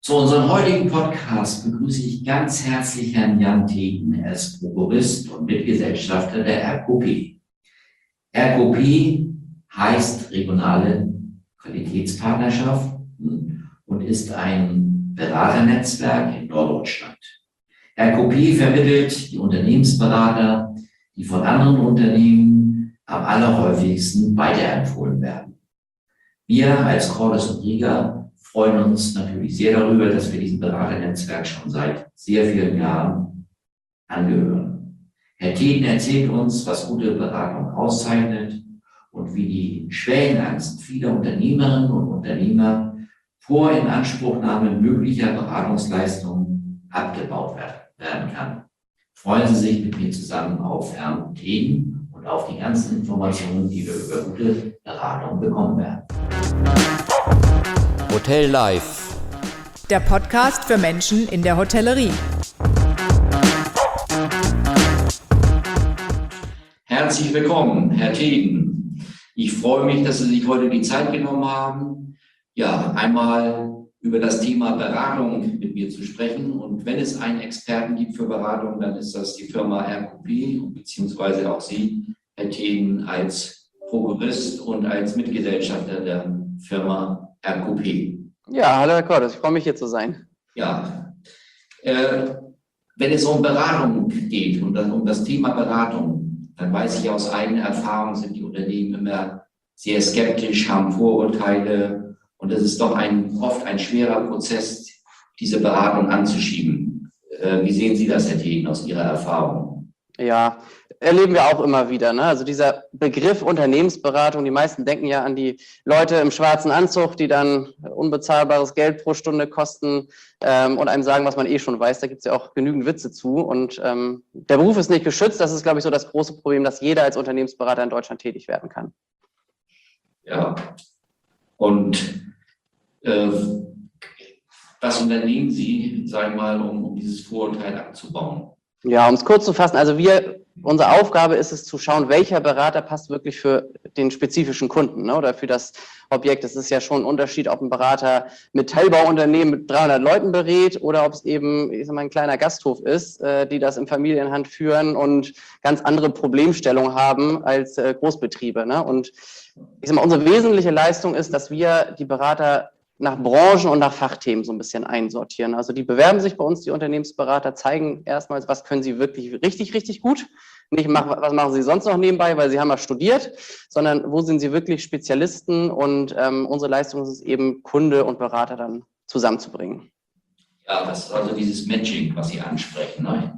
Zu unserem heutigen Podcast begrüße ich ganz herzlich Herrn Jan Tegen. Er ist Prokurist und Mitgesellschafter der RQP. RQP heißt Regionale Qualitätspartnerschaften und ist ein Beraternetzwerk in Norddeutschland. RQP vermittelt die Unternehmensberater, die von anderen Unternehmen am allerhäufigsten weiterempfohlen werden. Wir als Cordes und Rieger freuen uns natürlich sehr darüber, dass wir diesem Beraternetzwerk schon seit sehr vielen Jahren angehören. Herr Tegen erzählt uns, was gute Beratung auszeichnet und wie die Schwellenangst vieler Unternehmerinnen und Unternehmer vor Inanspruchnahme möglicher Beratungsleistungen abgebaut werden kann. Freuen Sie sich mit mir zusammen auf Herrn Tegen und auf die ganzen Informationen, die wir über gute Beratung bekommen werden. Hotel Life, der Podcast für Menschen in der Hotellerie. Herzlich willkommen, Herr Tegen. Ich freue mich, dass Sie sich heute die Zeit genommen haben, einmal über das Thema Beratung mit mir zu sprechen. Und wenn es einen Experten gibt für Beratung, dann ist das die Firma RQP, beziehungsweise auch Sie, Herr Tegen, als Prokurist und als Mitgesellschafter der Firma RQP. Ja, hallo Herr Cordes, ich freue mich hier zu sein. Ja, wenn es um Beratung geht und um das Thema Beratung, dann weiß ich aus eigener Erfahrung, sind die Unternehmen immer sehr skeptisch, haben Vorurteile und es ist doch oft ein schwerer Prozess, diese Beratung anzuschieben. Wie sehen Sie das, Herr Tegen, aus Ihrer Erfahrung? Ja, erleben wir auch immer wieder, ne? Also dieser Begriff Unternehmensberatung, die meisten denken ja an die Leute im schwarzen Anzug, die dann unbezahlbares Geld pro Stunde kosten und einem sagen, was man eh schon weiß. Da gibt es ja auch genügend Witze zu. Und der Beruf ist nicht geschützt. Das ist, glaube ich, so das große Problem, dass jeder als Unternehmensberater in Deutschland tätig werden kann. Ja, und was unternehmen Sie, sagen wir mal, um dieses Vorurteil abzubauen? Ja, um es kurz zu fassen, also unsere Aufgabe ist es zu schauen, welcher Berater passt wirklich für den spezifischen Kunden, ne, oder für das Objekt. Es ist ja schon ein Unterschied, ob ein Berater Metallbauunternehmen mit 300 Leuten berät oder ob es eben, ich sag mal, ein kleiner Gasthof ist, die das in Familienhand führen und ganz andere Problemstellungen haben als Großbetriebe, ne? Und ich sag mal, unsere wesentliche Leistung ist, dass wir die Berater nach Branchen und nach Fachthemen so ein bisschen einsortieren. Also die bewerben sich bei uns, die Unternehmensberater, zeigen erstmals, was können sie wirklich richtig, richtig gut. Nicht, was machen sie sonst noch nebenbei, weil sie haben ja studiert, sondern wo sind sie wirklich Spezialisten, und unsere Leistung ist es eben, Kunde und Berater dann zusammenzubringen. Ja, das ist also dieses Matching, was Sie ansprechen, ne?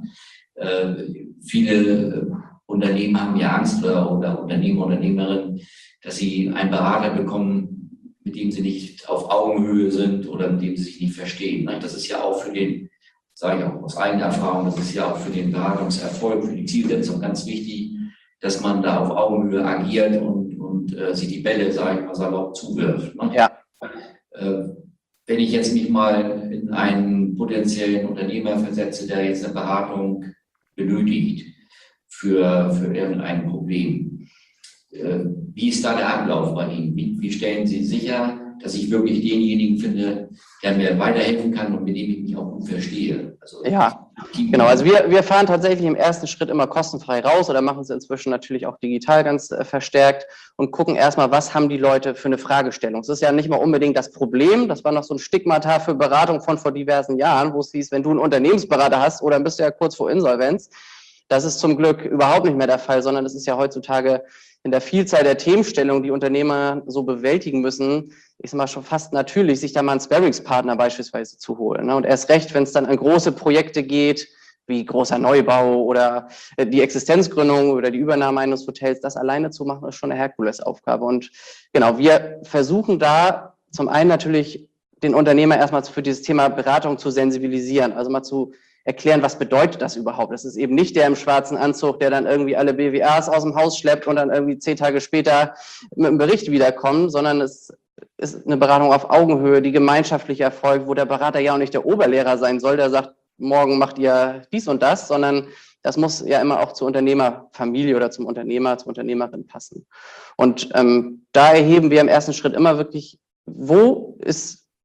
Viele Unternehmen haben ja Angst oder Unternehmer, Unternehmerinnen, dass sie einen Berater bekommen, mit dem sie nicht auf Augenhöhe sind oder mit dem sie sich nicht verstehen. Das ist ja auch für den, sage ich auch aus eigener Erfahrung, das ist ja auch für den Beratungserfolg, für die Zielsetzung ganz wichtig, dass man da auf Augenhöhe agiert und sich die Bälle, sage ich mal, salopp zuwirft. Ja. Wenn ich jetzt mich mal in einen potenziellen Unternehmer versetze, der jetzt eine Beratung benötigt für irgendein Problem, wie ist da der Ablauf bei Ihnen? Wie stellen Sie sicher, dass ich wirklich denjenigen finde, der mir weiterhelfen kann und mit dem ich mich auch gut verstehe? Also, ja, genau. Also wir fahren tatsächlich im ersten Schritt immer kostenfrei raus oder machen es inzwischen natürlich auch digital ganz verstärkt und gucken erstmal, was haben die Leute für eine Fragestellung. Es ist ja nicht mal unbedingt das Problem. Das war noch so ein Stigmata für Beratung von vor diversen Jahren, wo es hieß, wenn du einen Unternehmensberater hast, oder bist du ja kurz vor Insolvenz. Das ist zum Glück überhaupt nicht mehr der Fall, sondern es ist ja heutzutage in der Vielzahl der Themenstellungen, die Unternehmer so bewältigen müssen, ich sag mal, schon fast natürlich, sich da mal einen Sparringspartner beispielsweise zu holen, ne? Und erst recht, wenn es dann an große Projekte geht, wie großer Neubau oder die Existenzgründung oder die Übernahme eines Hotels, das alleine zu machen, ist schon eine Herkulesaufgabe. Und genau, wir versuchen da zum einen natürlich den Unternehmer erstmal für dieses Thema Beratung zu sensibilisieren, also mal zu erklären, was bedeutet das überhaupt. Das ist eben nicht der im schwarzen Anzug, der dann irgendwie alle BWAs aus dem Haus schleppt und dann irgendwie 10 Tage später mit einem Bericht wiederkommt, sondern es ist eine Beratung auf Augenhöhe, die gemeinschaftlich erfolgt, wo der Berater ja auch nicht der Oberlehrer sein soll, der sagt, morgen macht ihr dies und das, sondern das muss ja immer auch zur Unternehmerfamilie oder zum Unternehmer, zur Unternehmerin passen. Und da erheben wir im ersten Schritt immer wirklich, wo ist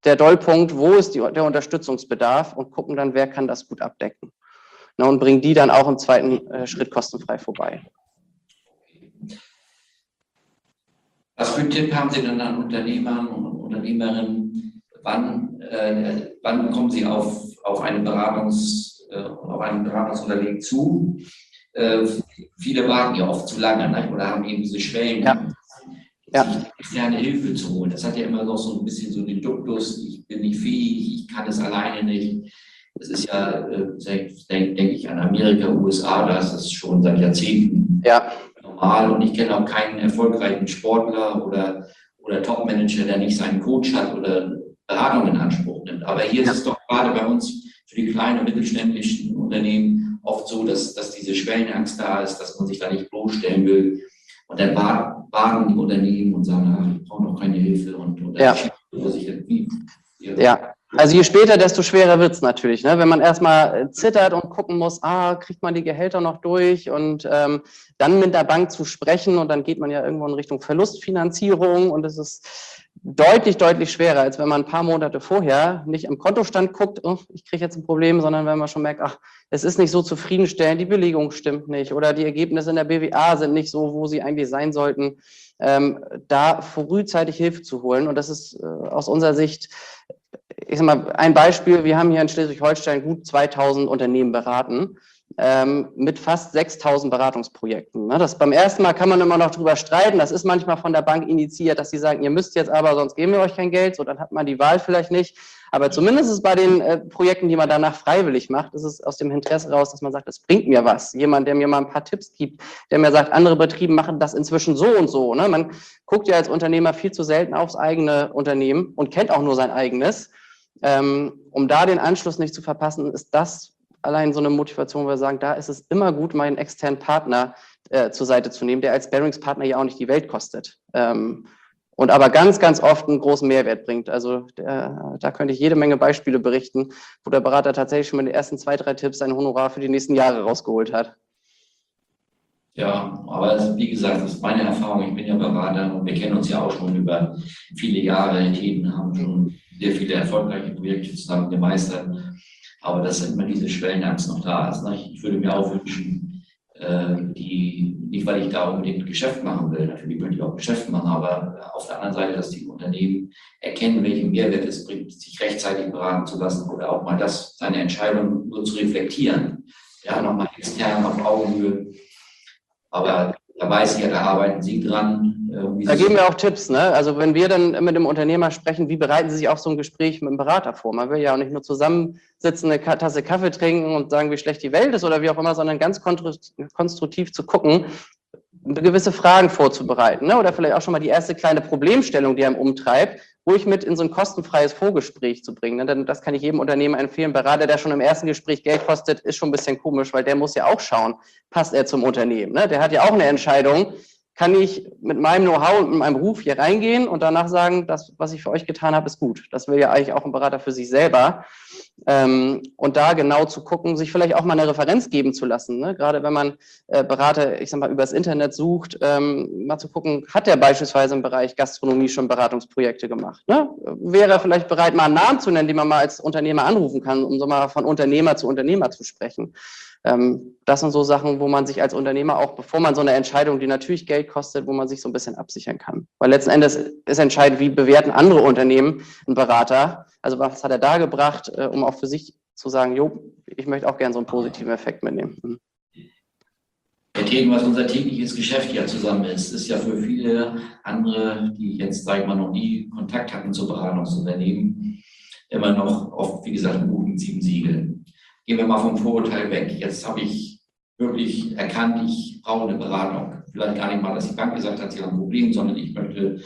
der Dollpunkt, wo ist der Unterstützungsbedarf und gucken dann, wer kann das gut abdecken. Ne, und bringen die dann auch im zweiten Schritt kostenfrei vorbei. Was für einen Tipp haben Sie denn an Unternehmern und Unternehmerinnen? Wann kommen Sie auf ein Beratungsunternehmen zu? Viele warten ja oft zu lange, ne? Oder haben eben diese Schwellen, sich externe Hilfe zu holen. Das hat ja immer noch so ein bisschen so den Duktus, ich bin nicht fähig, ich kann es alleine nicht. Das ist ja, denke ich, an Amerika, USA, da ist das schon seit Jahrzehnten normal. Und ich kenne auch keinen erfolgreichen Sportler oder Topmanager, der nicht seinen Coach hat oder Beratung in Anspruch nimmt. Aber hier ist es doch gerade bei uns für die kleinen und mittelständischen Unternehmen oft so, dass diese Schwellenangst da ist, dass man sich da nicht bloßstellen will. Und dann warten die Unternehmen und sagen, ach, ich brauche noch keine Hilfe. Und dann sich irgendwie. Also je später, desto schwerer wird es natürlich. Ne? Wenn man erstmal zittert und gucken muss, kriegt man die Gehälter noch durch und dann mit der Bank zu sprechen und dann geht man ja irgendwo in Richtung Verlustfinanzierung und es ist deutlich, deutlich schwerer, als wenn man ein paar Monate vorher nicht am Kontostand guckt, ich kriege jetzt ein Problem, sondern wenn man schon merkt, es ist nicht so zufriedenstellend, die Belegung stimmt nicht oder die Ergebnisse in der BWA sind nicht so, wo sie eigentlich sein sollten, da frühzeitig Hilfe zu holen. Und das ist aus unserer Sicht, ich sag mal, ein Beispiel, wir haben hier in Schleswig-Holstein gut 2000 Unternehmen beraten, mit fast 6000 Beratungsprojekten. Das beim ersten Mal kann man immer noch drüber streiten, das ist manchmal von der Bank initiiert, dass sie sagen, ihr müsst jetzt aber, sonst geben wir euch kein Geld, so dann hat man die Wahl vielleicht nicht. Aber zumindest ist bei den Projekten, die man danach freiwillig macht, ist es aus dem Interesse raus, dass man sagt, das bringt mir was. Jemand, der mir mal ein paar Tipps gibt, der mir sagt, andere Betriebe machen das inzwischen so und so. Ne? Man guckt ja als Unternehmer viel zu selten aufs eigene Unternehmen und kennt auch nur sein eigenes. Um da den Anschluss nicht zu verpassen, ist das allein so eine Motivation, wo wir sagen, da ist es immer gut, mal einen externen Partner zur Seite zu nehmen, der als Bearingspartner ja auch nicht die Welt kostet. Und aber ganz, ganz oft einen großen Mehrwert bringt. Also da könnte ich jede Menge Beispiele berichten, wo der Berater tatsächlich schon mit den ersten 2, 3 Tipps sein Honorar für die nächsten Jahre rausgeholt hat. Ja, aber wie gesagt, das ist meine Erfahrung. Ich bin ja Berater und wir kennen uns ja auch schon über viele Jahre. Themen haben schon sehr viele erfolgreiche Projekte zusammen gemeistert. Aber dass immer diese Schwellenangst noch da ist. Ne? Ich würde mir auch wünschen, nicht weil ich da unbedingt Geschäft machen will, natürlich möchte ich auch Geschäft machen, aber auf der anderen Seite, dass die Unternehmen erkennen, welchen Mehrwert es bringt, sich rechtzeitig beraten zu lassen oder auch mal seine Entscheidung nur zu reflektieren. Ja, nochmal extern auf Augenhöhe. Aber da weiß ich ja, da arbeiten Sie dran. Da geben wir auch Tipps, ne? Also wenn wir dann mit dem Unternehmer sprechen, wie bereiten Sie sich auf so ein Gespräch mit dem Berater vor? Man will ja auch nicht nur zusammensitzen, eine Tasse Kaffee trinken und sagen, wie schlecht die Welt ist oder wie auch immer, sondern ganz konstruktiv zu gucken, gewisse Fragen vorzubereiten, ne? Oder vielleicht auch schon mal die erste kleine Problemstellung, die einem umtreibt, ruhig mit in so ein kostenfreies Vorgespräch zu bringen. Ne? Denn das kann ich jedem Unternehmer empfehlen. Berater, der schon im ersten Gespräch Geld kostet, ist schon ein bisschen komisch, weil der muss ja auch schauen, passt er zum Unternehmen. Ne? Der hat ja auch eine Entscheidung. Kann ich mit meinem Know-how und mit meinem Ruf hier reingehen und danach sagen, das, was ich für euch getan habe, ist gut. Das will ja eigentlich auch ein Berater für sich selber. Und da genau zu gucken, sich vielleicht auch mal eine Referenz geben zu lassen. Ne? Gerade wenn man Berater, ich sag mal, übers Internet sucht, mal zu gucken, hat der beispielsweise im Bereich Gastronomie schon Beratungsprojekte gemacht? Ne? Wäre er vielleicht bereit, mal einen Namen zu nennen, den man mal als Unternehmer anrufen kann, um so mal von Unternehmer zu sprechen. Das sind so Sachen, wo man sich als Unternehmer auch, bevor man so eine Entscheidung, die natürlich Geld kostet, wo man sich so ein bisschen absichern kann. Weil letzten Endes ist entscheidend, wie bewerten andere Unternehmen einen Berater. Also was hat er da gebracht, um auch für sich zu sagen, ich möchte auch gerne so einen positiven Effekt mitnehmen. Herr Tegen, was unser tägliches Geschäft ja zusammen ist ja für viele andere, die jetzt, sage ich mal, noch nie Kontakt hatten zu Beratungsunternehmen, immer noch oft, wie gesagt, ein Buch mit 7 Siegeln. Gehen wir mal vom Vorurteil weg. Jetzt habe ich wirklich erkannt, ich brauche eine Beratung. Vielleicht gar nicht mal, dass die Bank gesagt hat, sie haben ein Problem, sondern ich möchte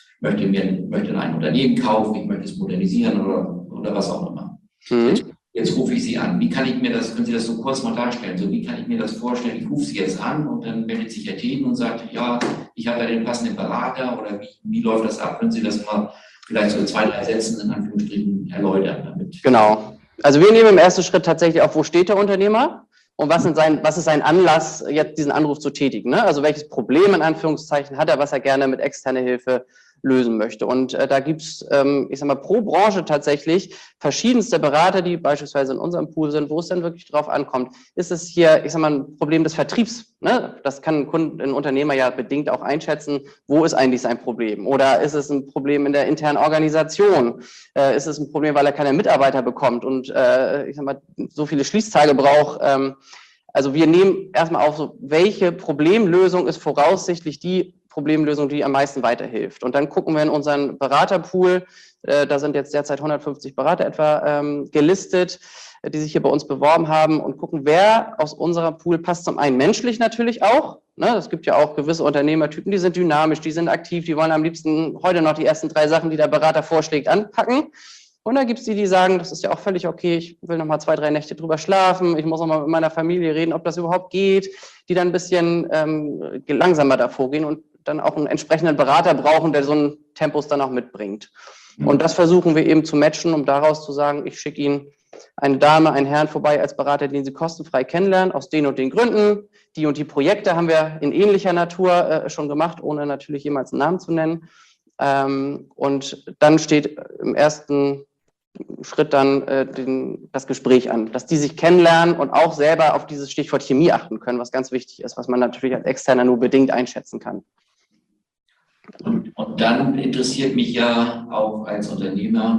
ein Unternehmen kaufen, ich möchte es modernisieren oder was auch immer. Jetzt rufe ich Sie an. Wie kann ich mir das, können Sie das so kurz mal darstellen? So, wie kann ich mir das vorstellen? Ich rufe Sie jetzt an und dann meldet sich Herr Tegen und sagt, ja, ich habe da den passenden Berater oder wie läuft das ab? Können Sie das mal vielleicht so in 2, 3 Sätzen in Anführungsstrichen erläutern damit? Genau. Also wir nehmen im ersten Schritt tatsächlich auf, wo steht der Unternehmer und was ist sein Anlass, jetzt diesen Anruf zu tätigen. Ne? Also welches Problem in Anführungszeichen hat er, was er gerne mit externer Hilfe lösen möchte. Und da gibt es, ich sag mal, pro Branche tatsächlich verschiedenste Berater, die beispielsweise in unserem Pool sind, wo es dann wirklich drauf ankommt. Ist es hier, ich sag mal, ein Problem des Vertriebs? Ne? Das kann ein Unternehmer ja bedingt auch einschätzen. Wo ist eigentlich sein Problem? Oder ist es ein Problem in der internen Organisation? Ist es ein Problem, weil er keine Mitarbeiter bekommt und ich sag mal, so viele Schließtage braucht? Also wir nehmen erstmal auf, so, welche Problemlösung ist voraussichtlich die Problemlösung, die am meisten weiterhilft. Und dann gucken wir in unseren Beraterpool, da sind jetzt derzeit 150 Berater etwa gelistet, die sich hier bei uns beworben haben und gucken, wer aus unserer Pool passt zum einen menschlich natürlich auch. Ne? Es gibt ja auch gewisse Unternehmertypen, die sind dynamisch, die sind aktiv, die wollen am liebsten heute noch die ersten 3 Sachen, die der Berater vorschlägt, anpacken. Und dann gibt es die, die sagen, das ist ja auch völlig okay, ich will noch mal 2, 3 Nächte drüber schlafen, ich muss noch mal mit meiner Familie reden, ob das überhaupt geht, die dann ein bisschen langsamer davor gehen und dann auch einen entsprechenden Berater brauchen, der so einen Tempus dann auch mitbringt. Und das versuchen wir eben zu matchen, um daraus zu sagen, ich schicke Ihnen eine Dame, einen Herrn vorbei als Berater, den Sie kostenfrei kennenlernen, aus den und den Gründen. Die und die Projekte haben wir in ähnlicher Natur schon gemacht, ohne natürlich jemals einen Namen zu nennen. Und dann steht im ersten Schritt dann das Gespräch an, dass die sich kennenlernen und auch selber auf dieses Stichwort Chemie achten können, was ganz wichtig ist, was man natürlich als Externer nur bedingt einschätzen kann. Und dann interessiert mich ja auch als Unternehmer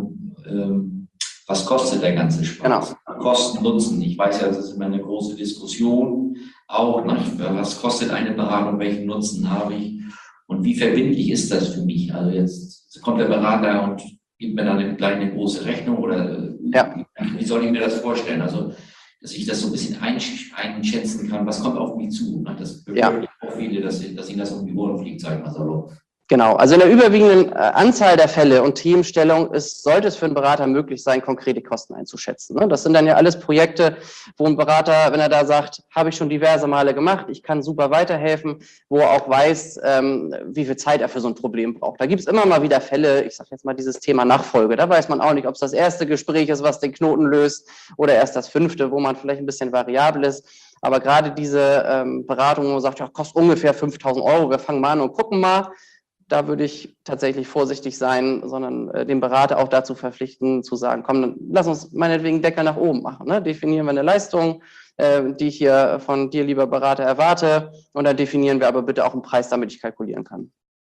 dann, was kostet der ganze Spaß? Genau. Kosten, Nutzen. Ich weiß ja, das ist immer eine große Diskussion auch. Was kostet eine Beratung? Welchen Nutzen habe ich? Und wie verbindlich ist das für mich? Also jetzt kommt der Berater und gibt mir dann gleich eine große Rechnung oder wie soll ich mir das vorstellen? Also, dass ich das so ein bisschen einschätzen kann, was kommt auf mich zu? Das bewirkt auch viele, dass ihnen das um die Ohren fliegt, sage ich mal salopp. Genau, also in der überwiegenden Anzahl der Fälle und Themenstellung sollte es für einen Berater möglich sein, konkrete Kosten einzuschätzen. Das sind dann ja alles Projekte, wo ein Berater, wenn er da sagt, habe ich schon diverse Male gemacht, ich kann super weiterhelfen, wo er auch weiß, wie viel Zeit er für so ein Problem braucht. Da gibt es immer mal wieder Fälle, ich sage jetzt mal dieses Thema Nachfolge, da weiß man auch nicht, ob es das erste Gespräch ist, was den Knoten löst oder erst das 5., wo man vielleicht ein bisschen variabel ist. Aber gerade diese Beratung, wo man sagt, ja, kostet ungefähr 5.000 €, wir fangen mal an und gucken mal, da würde ich tatsächlich vorsichtig sein, sondern den Berater auch dazu verpflichten, zu sagen, komm, dann lass uns meinetwegen Deckel nach oben machen. Ne? Definieren wir eine Leistung, die ich hier von dir, lieber Berater, erwarte. Und dann definieren wir aber bitte auch einen Preis, damit ich kalkulieren kann.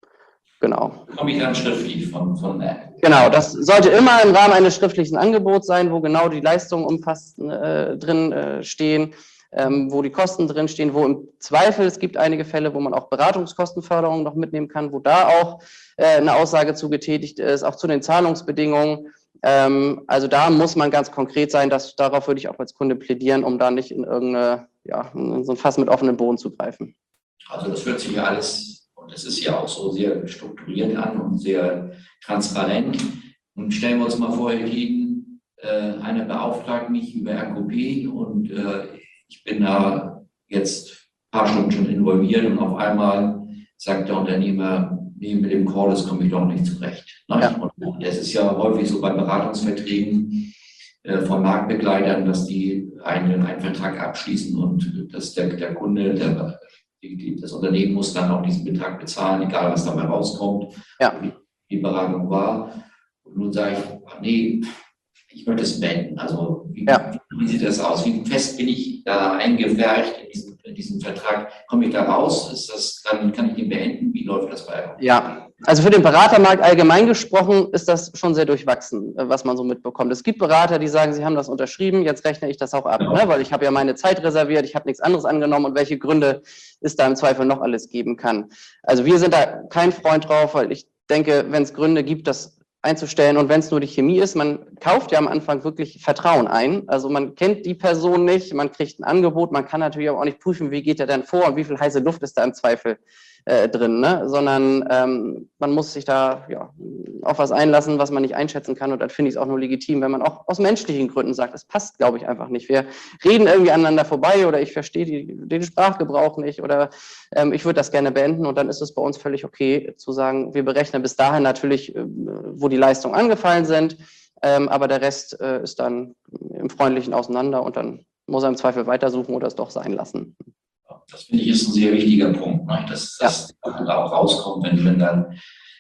Genau. Komme ich dann schriftlich von Genau, das sollte immer im Rahmen eines schriftlichen Angebots sein, wo genau die Leistungen umfassend drin stehen. Wo die Kosten drinstehen, wo im Zweifel, es gibt einige Fälle, wo man auch Beratungskostenförderung noch mitnehmen kann, wo da auch eine Aussage zu getätigt ist, auch zu den Zahlungsbedingungen. Also da muss man ganz konkret sein, darauf würde ich auch als Kunde plädieren, um da nicht in in so ein Fass mit offenem Boden zu greifen. Also das hört sich ja alles, und das ist ja auch so sehr strukturiert an und sehr transparent. Und stellen wir uns mal vor, Herr Kieden, einer beauftragt mich über RQP und ich bin da jetzt ein paar Stunden schon involviert und auf einmal sagt der Unternehmer, nee, mit dem Call, das komme ich doch nicht zurecht. Ja. Und es ist ja häufig so bei Beratungsverträgen von Marktbegleitern, dass die einen Vertrag abschließen und dass der Kunde, das Unternehmen muss dann auch diesen Betrag bezahlen, egal was dabei rauskommt, wie die Beratung war. Und nun sage ich, nee, ich möchte es beenden. Also wie sieht das aus? Wie fest bin ich da eingefärbt in diesem Vertrag? Komme ich da raus? Kann ich den beenden? Wie läuft das bei euch? Ja, also für den Beratermarkt allgemein gesprochen ist das schon sehr durchwachsen, was man so mitbekommt. Es gibt Berater, die sagen, sie haben das unterschrieben, jetzt rechne ich das auch ab, ne? Weil ich habe ja meine Zeit reserviert, ich habe nichts anderes angenommen und welche Gründe es da im Zweifel noch alles geben kann. Also wir sind da kein Freund drauf, weil ich denke, wenn es Gründe gibt, das einzustellen und wenn es nur die Chemie ist, man kauft ja am Anfang wirklich Vertrauen ein. Also man kennt die Person nicht, man kriegt ein Angebot, man kann natürlich auch nicht prüfen, wie geht er denn vor und wie viel heiße Luft ist da im Zweifel drin, ne? Sondern man muss sich da auf was einlassen, was man nicht einschätzen kann und dann finde ich es auch nur legitim, wenn man auch aus menschlichen Gründen sagt, es passt, glaube ich, einfach nicht. Wir reden irgendwie aneinander vorbei oder ich verstehe den Sprachgebrauch nicht oder ich würde das gerne beenden und dann ist es bei uns völlig okay zu sagen, wir berechnen bis dahin natürlich, wo die Leistungen angefallen sind, aber der Rest ist dann im freundlichen Auseinander und dann muss er im Zweifel weitersuchen oder es doch sein lassen. Das finde ich ist ein sehr wichtiger Punkt, ne? Dass da auch rauskommt, wenn dann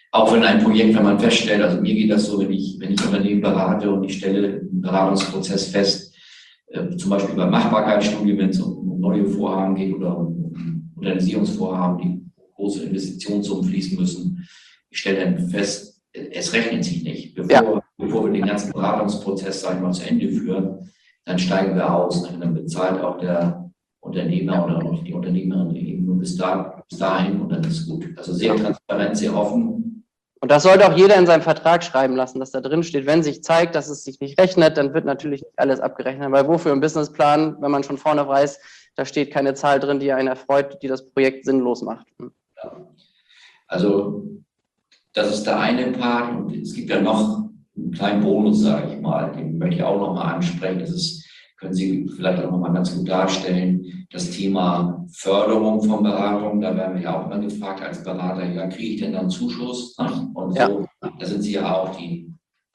Auch wenn ein Projekt, wenn man feststellt, also mir geht das so, wenn ich Unternehmen berate und ich stelle einen Beratungsprozess fest, zum Beispiel bei Machbarkeitsstudien, wenn es um neue Vorhaben geht oder um Modernisierungsvorhaben, die große Investitionssummen fließen müssen. Ich stelle dann fest, es rechnet sich nicht. Bevor wir den ganzen Beratungsprozess, sage ich mal, zu Ende führen, dann steigen wir aus. Dann bezahlt auch der Unternehmer oder auch die Unternehmerin eben nur bis dahin und dann ist gut. Also sehr transparent, sehr offen. Und das sollte auch jeder in seinem Vertrag schreiben lassen, dass da drin steht, wenn sich zeigt, dass es sich nicht rechnet, dann wird natürlich nicht alles abgerechnet. Weil wofür im Businessplan, wenn man schon vorne weiß, da steht keine Zahl drin, die einen erfreut, die das Projekt sinnlos macht. Ja. Also das ist der eine Part und es gibt ja noch einen kleinen Bonus, sage ich mal, den möchte ich auch nochmal ansprechen. Das ist, können Sie vielleicht auch nochmal ganz gut darstellen, das Thema Förderung von Beratungen. Da werden wir ja auch mal gefragt als Berater, ja, kriege ich denn dann Zuschuss? Und so, da sind Sie ja auch die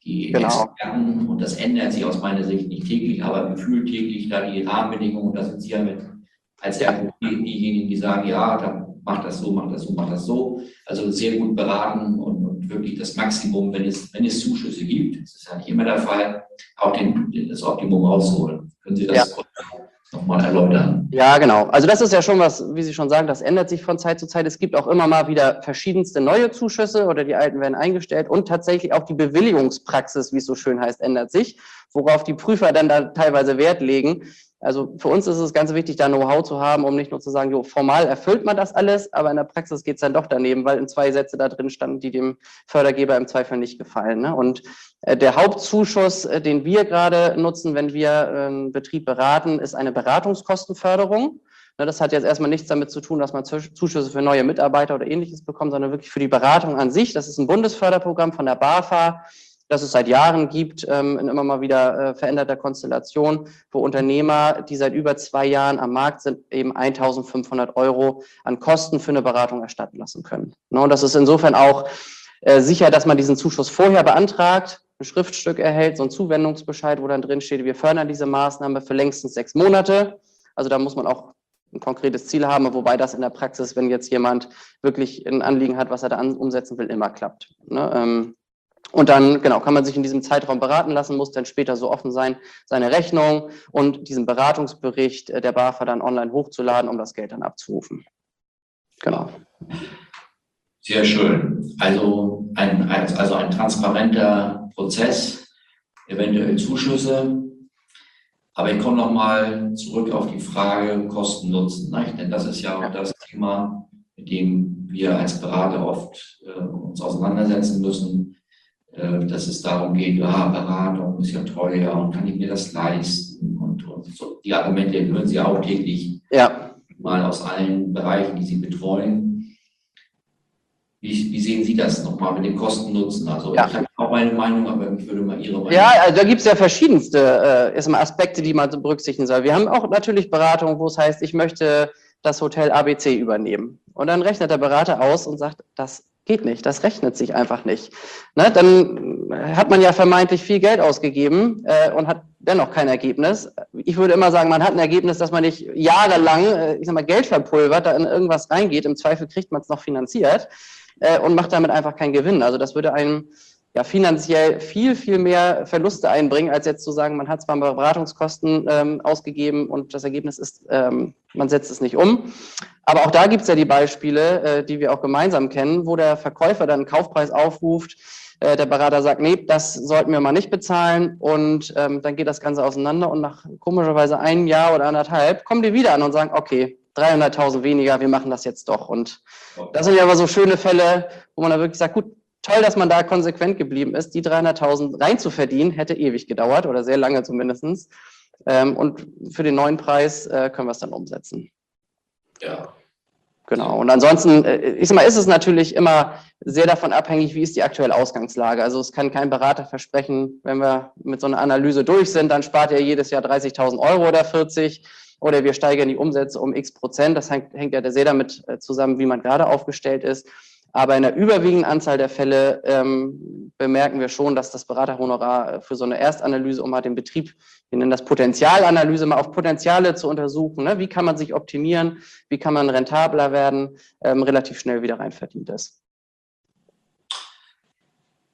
Experten und das ändert sich aus meiner Sicht nicht täglich, aber gefühlt täglich da die Rahmenbedingungen. Da sind Sie ja mit als diejenigen, die sagen, ja, dann mach das so, mach das so, mach das so. Also sehr gut beraten und wirklich das Maximum, wenn es Zuschüsse gibt, das ist ja nicht immer der Fall, auch das Optimum rausholen. Können Sie das nochmal erläutern? Ja, genau. Also das ist ja schon was, wie Sie schon sagen, das ändert sich von Zeit zu Zeit. Es gibt auch immer mal wieder verschiedenste neue Zuschüsse oder die alten werden eingestellt und tatsächlich auch die Bewilligungspraxis, wie es so schön heißt, ändert sich, worauf die Prüfer dann da teilweise Wert legen. Also für uns ist es ganz wichtig, da Know-how zu haben, um nicht nur zu sagen, jo, formal erfüllt man das alles, aber in der Praxis geht es dann doch daneben, weil in 2 Sätze da drin standen, die dem Fördergeber im Zweifel nicht gefallen. Ne? Und der Hauptzuschuss, den wir gerade nutzen, wenn wir einen Betrieb beraten, ist eine Beratungskostenförderung. Das hat jetzt erstmal nichts damit zu tun, dass man Zuschüsse für neue Mitarbeiter oder Ähnliches bekommt, sondern wirklich für die Beratung an sich. Das ist ein Bundesförderprogramm von der BAFA, das es seit Jahren gibt, in immer mal wieder veränderter Konstellation, wo Unternehmer, die seit über 2 Jahren am Markt sind, eben 1.500 € an Kosten für eine Beratung erstatten lassen können. Und das ist insofern auch sicher, dass man diesen Zuschuss vorher beantragt, ein Schriftstück erhält, so ein Zuwendungsbescheid, wo dann drin steht, wir fördern diese Maßnahme für längstens 6 Monate. Also da muss man auch ein konkretes Ziel haben, wobei das in der Praxis, wenn jetzt jemand wirklich ein Anliegen hat, was er da umsetzen will, immer klappt. Und dann, genau, kann man sich in diesem Zeitraum beraten lassen, muss dann später so offen sein, seine Rechnung und diesen Beratungsbericht der BAFA dann online hochzuladen, um das Geld dann abzurufen. Genau. Sehr schön. Also ein transparenter Prozess, eventuell Zuschüsse. Aber ich komme nochmal zurück auf die Frage Kosten-Nutzen. Denn das ist ja auch das Thema, mit dem wir als Berater oft uns auseinandersetzen müssen. Dass es darum geht, Beratung ist ja teuer und kann ich mir das leisten? Und so. Die Argumente hören Sie auch täglich mal aus allen Bereichen, die Sie betreuen. Wie sehen Sie das nochmal mit dem Kosten-Nutzen? Also ich habe auch meine Meinung, aber ich würde mal Ihre Meinung. Ja, also da gibt es ja verschiedenste Aspekte, die man berücksichtigen soll. Wir haben auch natürlich Beratungen, wo es heißt, ich möchte das Hotel ABC übernehmen. Und dann rechnet der Berater aus und sagt, das geht nicht, das rechnet sich einfach nicht. Dann hat man ja vermeintlich viel Geld ausgegeben und hat dennoch kein Ergebnis. Ich würde immer sagen, man hat ein Ergebnis, dass man nicht jahrelang, Geld verpulvert, da in irgendwas reingeht. Im Zweifel kriegt man es noch finanziert und macht damit einfach keinen Gewinn. Also das würde einem finanziell viel, viel mehr Verluste einbringen, als jetzt zu sagen, man hat zwar Beratungskosten ausgegeben und das Ergebnis ist, man setzt es nicht um. Aber auch da gibt es ja die Beispiele, die wir auch gemeinsam kennen, wo der Verkäufer dann einen Kaufpreis aufruft, der Berater sagt, nee, das sollten wir mal nicht bezahlen und dann geht das Ganze auseinander und nach komischerweise 1 Jahr oder 1,5 kommen die wieder an und sagen, okay, 300.000 weniger, wir machen das jetzt doch. Und das sind ja aber so schöne Fälle, wo man dann wirklich sagt, gut, toll, dass man da konsequent geblieben ist. Die 300.000 rein zu verdienen, hätte ewig gedauert oder sehr lange zumindest. Und für den neuen Preis können wir es dann umsetzen. Ja. Genau. Und ansonsten, ist es natürlich immer sehr davon abhängig, wie ist die aktuelle Ausgangslage. Also es kann kein Berater versprechen, wenn wir mit so einer Analyse durch sind, dann spart er jedes Jahr 30.000 € oder 40 oder wir steigern die Umsätze um x%. Das hängt ja sehr damit zusammen, wie man gerade aufgestellt ist. Aber in der überwiegenden Anzahl der Fälle bemerken wir schon, dass das Beraterhonorar für so eine Erstanalyse, um mal den Betrieb, wir nennen das Potenzialanalyse, mal auf Potenziale zu untersuchen, wie kann man sich optimieren, wie kann man rentabler werden, relativ schnell wieder rein verdient ist.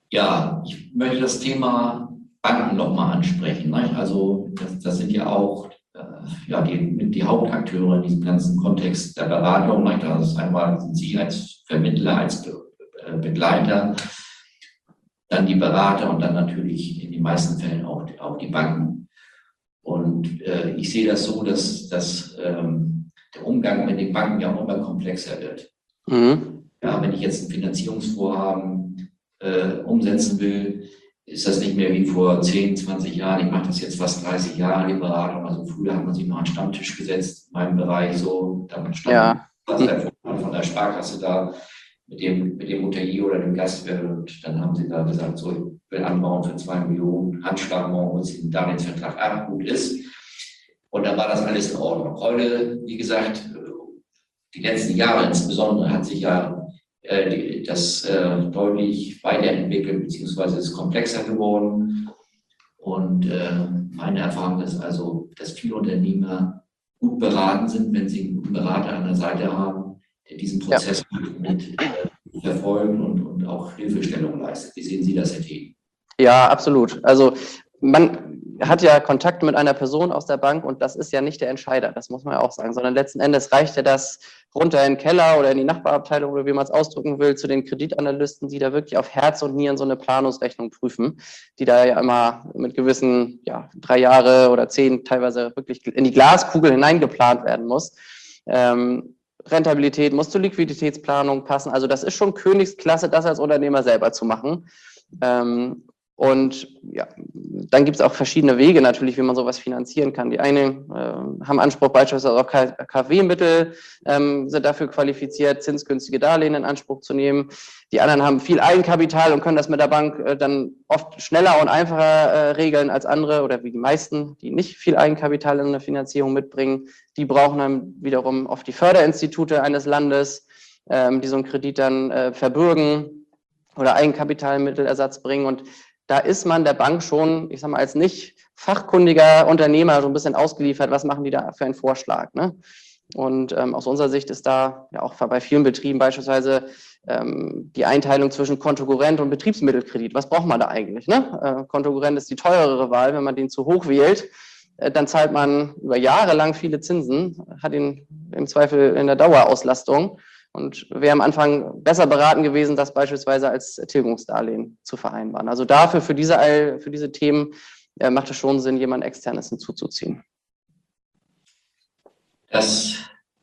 Ja, ich möchte das Thema Banken nochmal ansprechen. Ne? Also das sind ja auch die Hauptakteure in diesem ganzen Kontext der Beratung. Ne? Das ist einmal sind Sie als Vermittler, als Begleiter, dann die Berater und dann natürlich in den meisten Fällen auch die Banken. Und ich sehe das so, dass der Umgang mit den Banken ja auch immer komplexer wird. Ja, wenn ich jetzt ein Finanzierungsvorhaben umsetzen will, ist das nicht mehr wie vor 10, 20 Jahren. Ich mache das jetzt fast 30 Jahre, die Beratung. Also früher hat man sich noch an den Stammtisch gesetzt, in meinem Bereich so. Dann stand von der Sparkasse da mit dem Hotelier oder dem Gastwirt und dann haben sie da gesagt, so, ich will anbauen für 2 Millionen, Handschlag morgen und sie einen Darlehensvertrag ab, gut ist. Und dann war das alles in Ordnung. Heute, wie gesagt, die letzten Jahre insbesondere hat sich ja das deutlich weiterentwickelt, beziehungsweise ist komplexer geworden. Und meine Erfahrung ist also, dass viele Unternehmer gut beraten sind, wenn sie einen guten Berater an der Seite haben, der diesen Prozess mit verfolgt und auch Hilfestellung leistet. Wie sehen Sie das, Herr Thien? Ja, absolut. Also man hat ja Kontakt mit einer Person aus der Bank und das ist ja nicht der Entscheider, das muss man ja auch sagen, sondern letzten Endes reicht ja das runter in den Keller oder in die Nachbarabteilung oder wie man es ausdrücken will, zu den Kreditanalysten, die da wirklich auf Herz und Nieren so eine Planungsrechnung prüfen, die da ja immer mit gewissen 3 Jahre oder 10 teilweise wirklich in die Glaskugel hineingeplant werden muss. Rentabilität muss zur Liquiditätsplanung passen. Also das ist schon Königsklasse, das als Unternehmer selber zu machen. Und ja, dann gibt es auch verschiedene Wege natürlich, wie man sowas finanzieren kann. Die einen haben Anspruch beispielsweise auf KfW-Mittel, sind dafür qualifiziert, zinsgünstige Darlehen in Anspruch zu nehmen. Die anderen haben viel Eigenkapital und können das mit der Bank dann oft schneller und einfacher regeln als andere oder wie die meisten, die nicht viel Eigenkapital in der Finanzierung mitbringen. Die brauchen dann wiederum oft die Förderinstitute eines Landes, die so einen Kredit dann verbürgen oder Eigenkapitalmittelersatz bringen. Und da ist man der Bank schon, ich sag mal, als nicht fachkundiger Unternehmer so ein bisschen ausgeliefert, was machen die da für einen Vorschlag, ne? Und aus unserer Sicht ist da ja auch bei vielen Betrieben beispielsweise die Einteilung zwischen Kontokorrent und Betriebsmittelkredit. Was braucht man da eigentlich, ne? Kontokorrent ist die teurere Wahl, wenn man den zu hoch wählt, dann zahlt man über Jahre lang viele Zinsen, hat ihn im Zweifel in der Dauerauslastung. Und wäre am Anfang besser beraten gewesen, das beispielsweise als Tilgungsdarlehen zu vereinbaren. Also dafür, für diese Themen macht es schon Sinn, jemand Externes hinzuzuziehen. Das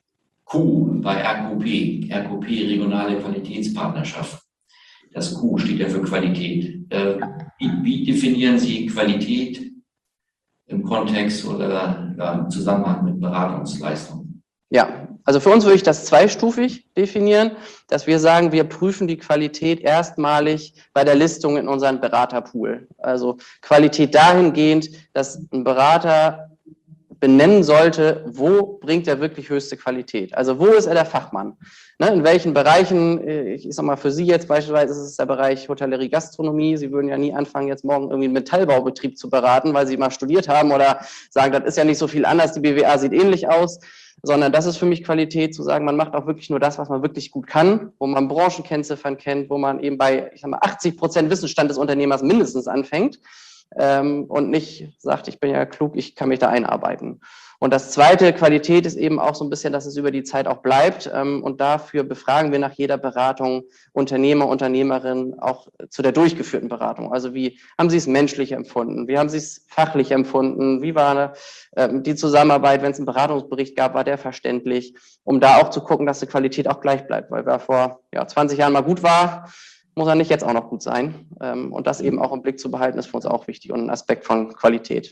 Q bei RQP, regionale Qualitätspartnerschaft. Das Q steht ja für Qualität. Wie definieren Sie Qualität im Kontext oder im Zusammenhang mit Beratungsleistungen? Ja, also für uns würde ich das zweistufig definieren, dass wir sagen, wir prüfen die Qualität erstmalig bei der Listung in unseren Beraterpool. Also Qualität dahingehend, dass ein Berater benennen sollte, wo bringt er wirklich höchste Qualität? Also wo ist er der Fachmann? Ne, in welchen Bereichen, ich sag mal für Sie jetzt beispielsweise ist es der Bereich Hotellerie, Gastronomie. Sie würden ja nie anfangen, jetzt morgen irgendwie einen Metallbaubetrieb zu beraten, weil Sie mal studiert haben oder sagen, das ist ja nicht so viel anders, die BWA sieht ähnlich aus, sondern das ist für mich Qualität, zu sagen, man macht auch wirklich nur das, was man wirklich gut kann, wo man Branchenkennziffern kennt, wo man eben bei, ich sag mal, 80% Wissensstand des Unternehmers mindestens anfängt. Und nicht sagt, ich bin ja klug, ich kann mich da einarbeiten. Und das zweite, Qualität ist eben auch so ein bisschen, dass es über die Zeit auch bleibt. Und dafür befragen wir nach jeder Beratung Unternehmer, Unternehmerinnen auch zu der durchgeführten Beratung. Also wie haben Sie es menschlich empfunden? Wie haben Sie es fachlich empfunden? Wie war die Zusammenarbeit, wenn es einen Beratungsbericht gab, war der verständlich? Um da auch zu gucken, dass die Qualität auch gleich bleibt. Weil wer vor 20 Jahren mal gut war, muss er nicht jetzt auch noch gut sein. Und das eben auch im Blick zu behalten, ist für uns auch wichtig und ein Aspekt von Qualität.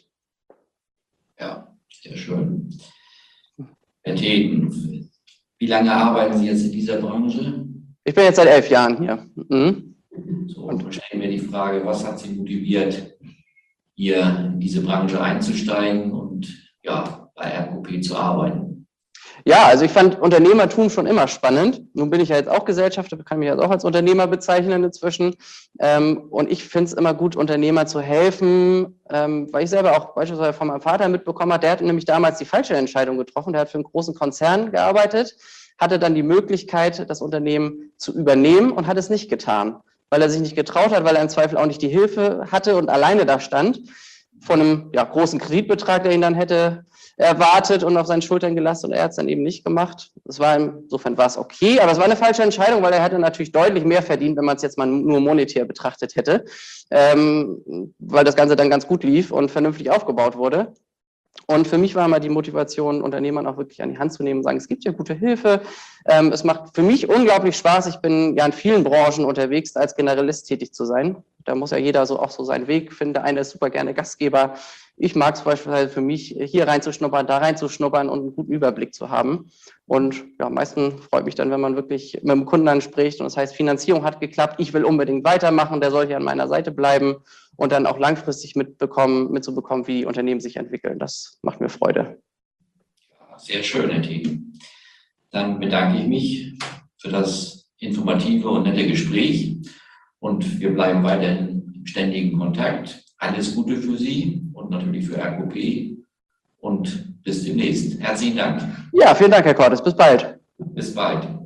Ja, sehr schön. Herr Thien, wie lange arbeiten Sie jetzt in dieser Branche? Ich bin jetzt seit 11 Jahren hier. Mhm. So, und stellen wir die Frage, was hat Sie motiviert, hier in diese Branche einzusteigen und bei RQP zu arbeiten? Ja, also ich fand Unternehmertum schon immer spannend. Nun bin ich ja jetzt auch Gesellschafter, kann mich jetzt auch als Unternehmer bezeichnen inzwischen. Und ich finde es immer gut, Unternehmer zu helfen, weil ich selber auch beispielsweise von meinem Vater mitbekommen habe, der hat nämlich damals die falsche Entscheidung getroffen. Der hat für einen großen Konzern gearbeitet, hatte dann die Möglichkeit, das Unternehmen zu übernehmen und hat es nicht getan, weil er sich nicht getraut hat, weil er im Zweifel auch nicht die Hilfe hatte und alleine da stand, von einem großen Kreditbetrag, der ihn dann hätte erwartet und auf seinen Schultern gelassen, und er hat es dann eben nicht gemacht. Insofern war es okay, aber es war eine falsche Entscheidung, weil er hätte natürlich deutlich mehr verdient, wenn man es jetzt mal nur monetär betrachtet hätte, weil das Ganze dann ganz gut lief und vernünftig aufgebaut wurde. Und für mich war immer die Motivation, Unternehmern auch wirklich an die Hand zu nehmen und sagen, es gibt ja gute Hilfe. Es macht für mich unglaublich Spaß. Ich bin ja in vielen Branchen unterwegs, als Generalist tätig zu sein. Da muss ja jeder auch so seinen Weg finden. Der eine ist super gerne Gastgeber. Ich mag es beispielsweise für mich, hier reinzuschnuppern, da reinzuschnuppern und einen guten Überblick zu haben. Und ja, am meisten freut mich dann, wenn man wirklich mit dem Kunden dann spricht und das heißt, Finanzierung hat geklappt, ich will unbedingt weitermachen, der soll hier an meiner Seite bleiben und dann auch langfristig mitzubekommen, wie die Unternehmen sich entwickeln. Das macht mir Freude. Sehr schön, Herr Thiel. Dann bedanke ich mich für das informative und nette Gespräch und wir bleiben weiterhin im ständigen Kontakt. Alles Gute für Sie und natürlich für RQP und bis demnächst. Herzlichen Dank. Ja, vielen Dank, Herr Cordes. Bis bald. Bis bald.